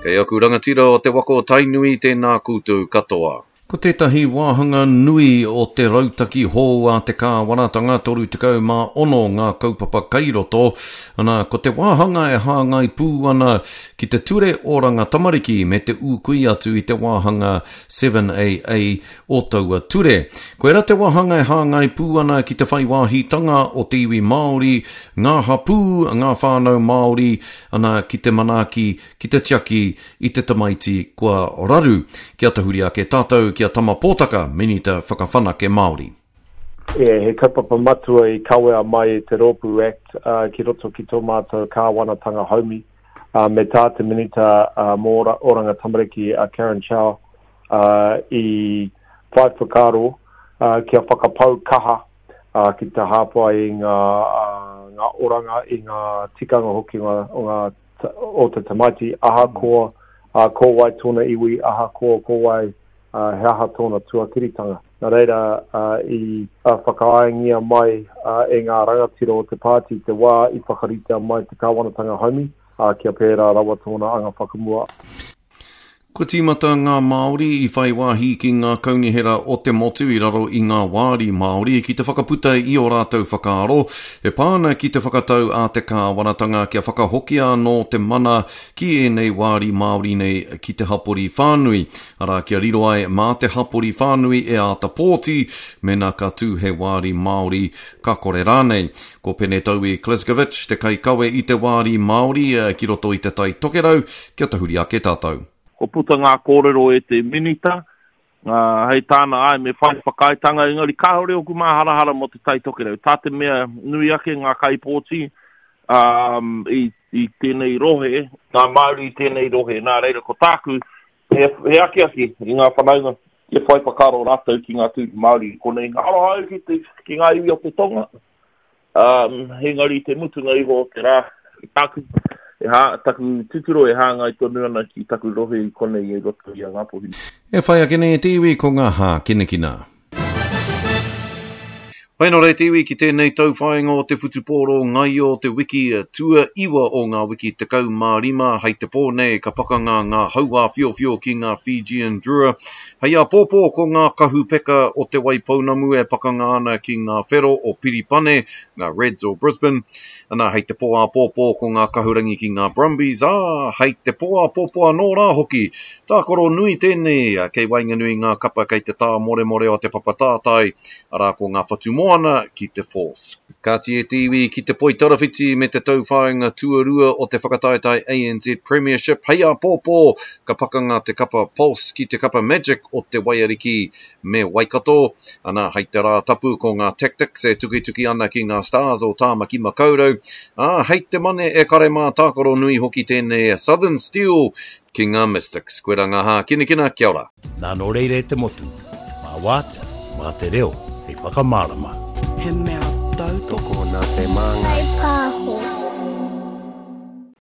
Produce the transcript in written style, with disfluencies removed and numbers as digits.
Kei aku rangatira o te wako tainui tēnā koutou katoa. Ko tētahi wāhanga nui o te rautaki hō a te kāwanatanga 36 ngā kaupapa kairoto, ana ko te wāhanga e hāngai pū ana ki te ture oranga tamariki me te ūkui atu i te wāhanga 7AA o taua ture. Koe ra te wāhanga e hāngai pū ana ki te whaiwāhitanga o te iwi Māori, ngā hapū, ngā whānau Māori, ana ki te manaki, ki te tiaki, i te tamaiti kua raru. Kia tahuri ake tātou, kia tama pōtaka, minita whakawhanake Māori. He kaupapa matua i kawea mai te Rōpū Act ki roto ki tō mātou kāwanatanga haumi. Me tā te minita mō oranga tamariki Karen Chow i whai whakaro kia whakapau kaha ki te hāpua i ngā oranga i ngā tikanga hoki o te tamaiti. Aha koa ko wai tōna iwi, aha ko wai he aha tōna tuakiritanga. Nā reira, i whakaaengia mai e ngā rangatira o te pāti te wā i whakarita mai te kāwanatanga haumi, kia pērā rawa tōna anga whakamua. Ko tīmata ngā Māori i whai wāhi ki ngā kaunihera o te motu i raro i ngā wāri Māori ki te whakaputa i o rātou whakaaro. E pāna ki te whakatau a te kāwanatanga kia whakahokia no te mana ki e nei wāri Māori nei ki te hapori whānui. Ara kia riro ai mā te hapori whānui e a tapōti me nā ka tū he wāri Māori ka kore rānei. Ko pene tau i Kleskovich te kaikawe i te wāri Māori ki roto i te tai tokerau, kia tahuri ake tātou. Ko puta ngā kōrero e te minita, hei tāna ai me whai whakaitanga ingari kāhore o ku mā harahara mo te taitokerau. Tā te mea nui ake ngā kaipōti i tēnei rohe, ngā Māori i tēnei rohe. Nā reira ko tāku, he ake i ngā whanaunga, e whai whakaro rātou ki ngā tūri Māori konei. Aroha ki ngā iwi o te tonga, he ngari te mutunga iho te rā, tāku. Taku tuturo e hāngai tonu ana ki taku rohe I konei e roto I a ngā pohini. E whai ake nei te iwi ko ngā hā kinekina. Hei no rei te iwi ki tēnei tauwhāinga o te whutupōro ngai o te wiki tua iwa o ngā wiki te kau mārima hei te pōnei ka pakanga ngā haua whio ki ngā Fijian Drua. Hei a pōpō ko ngā kahu peka o te Waipounamu e pakanga ana ki ngā whero o Piripane, ngā Reds o Brisbane. Ana hei te pōa pōpō ko ngā kahurangi ki ngā Brumbies. Hei te pōa pōpōa nō rā hoki. Tā koro nui tēnei kei wainga nui ngā kapa kei te tā more o te papatātai. Ara ko ngā whatumo ana ki te force. Ka tie te iwi ki te poitarawhiti me te tauwhāinga tuarua o te whakataetai ANZ Premiership. Hei a pōpō ka pakanga te kapa Pulse ki te kapa Magic o te Waiariki me Waikato. Ana hei te rā tapu ko ngā Tactics e tuki ana ki ngā Stars o Tāmaki Makaurau. Hei te mane e kare mā tākoro nui hoki tēnei Southern Steel ki ngā Mystics. Koe rā ngā hā kinekina, kia ora. Nā no reire te motu, mā wātea, mā te reo, hei whakamārama. He mea tau toko nā te māngai.